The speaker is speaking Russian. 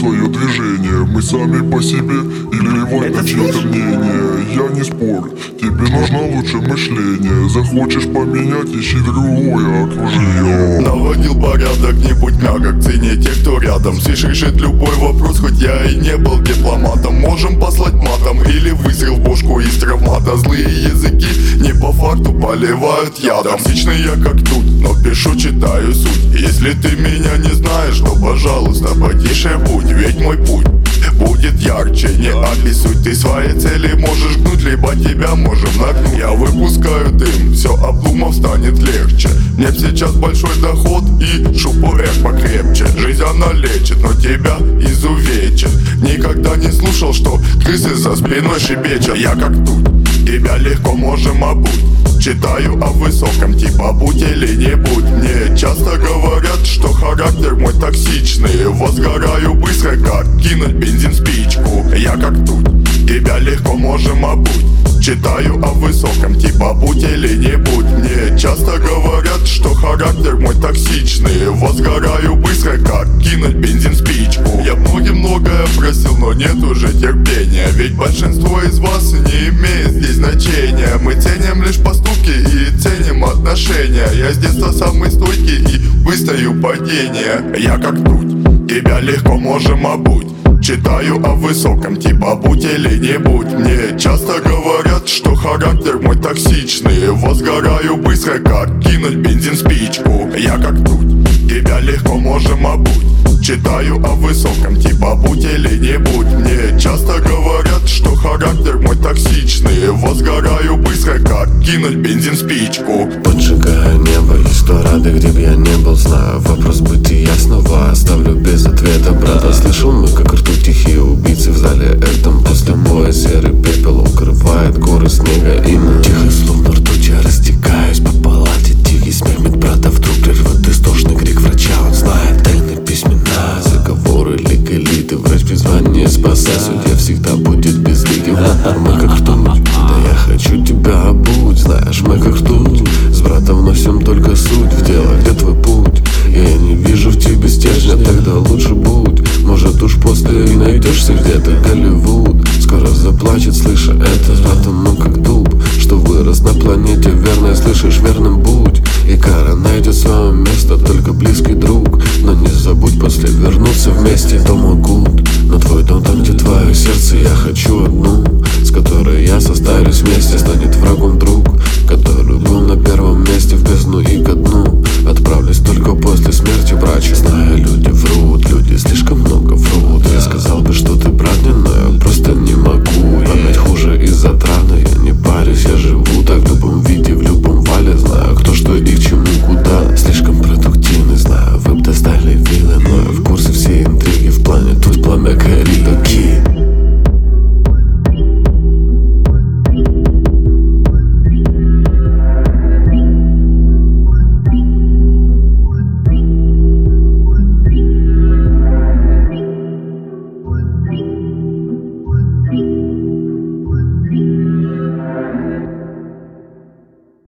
свое движение. Мы сами по себе или ливать на чье-то мнение. Я не спорю, тебе нужно лучше мышление. Захочешь поменять, ищи другое окружение. Наводил порядок, не будь мягок, цени тех, кто рядом. Здесь решит любой вопрос, хоть я и не был дипломатом. Можем послать матом или выстрел в бошку из травмата. Злые языки не по факту поливают ядом. Токсичный я как тут, но пишу, читаю суть. Если ты меня не знаешь, то пожалуйста потише будь. Ведь мой путь будет ярче, не обессудь. Ты свои цели можешь гнуть, либо тебя можем нагнуть. Я выпускаю дым, все обдумав станет легче. Мне сейчас большой доход и шупу покрепче. Жизнь она лечит, но тебя изувечит. Никогда не слушал, что крысы за спиной шибечат. Я как тут, тебя легко можем обуть. Читаю о высоком, типа будь или не будь. Мне часто говорят, что характер мой токсичный. Возгораю быстро, как кинуть бензин в спичку. Я как тут, тебя легко можем обуть. Читаю о высоком, типа будь или не будь. Мне часто говорят, что характер мой токсичный. Возгораю быстро, как кинуть бензин в спичку. Я многое просил, но нет уже терпения. Ведь большинство из вас не имеет здесь значения. Мы ценим лишь поступки и ценим отношения. Я с детства самый стойкий и выстою падение. Я как тут, тебя легко можем обуть. Читаю о высоком, типа будь или не будь. Мне часто говорят, что характер мой токсичный. Возгораю быстро, как кинуть бензин в спичку. Я как тут, тебя легко можем обуть. Читаю о высоком, типа будь или не будь. Мне часто говорят, что характер мой токсичный. Возгораю быстро, как кинуть бензин в спичку. Поджигаю небо и 100 рады, где б я не был. Знаю, вопрос бытия снова оставлю без ответа, брата. Слышал мы, как ртут тихие убийцы в зале этом. После боя серый пепел укрывает горы снега. И мы тихо, словно ртуть, я растекаюсь по палате. Тихий смех медбрата вдруг прервет истошный крик врача. Он знает тайны письмена, заговоры лик элиты. Врач призвание спасать, судья всегда будет безликим. Мы как ртуть, да я хочу тебя обуть. Знаешь, мы как ртуть, с братом вносим только суть в дело. Где твой путь? Я не вижу в тебе стержня, тогда лучше будь. Может уж после и найдешься где-то Голливуд. Скоро заплачет, слыша это. С братом мы как дуб, что вырос на планете. Верно слышишь, верным будь. И кара найдет свое место, только близкий друг. Но не забудь после вернуться вместе, то могут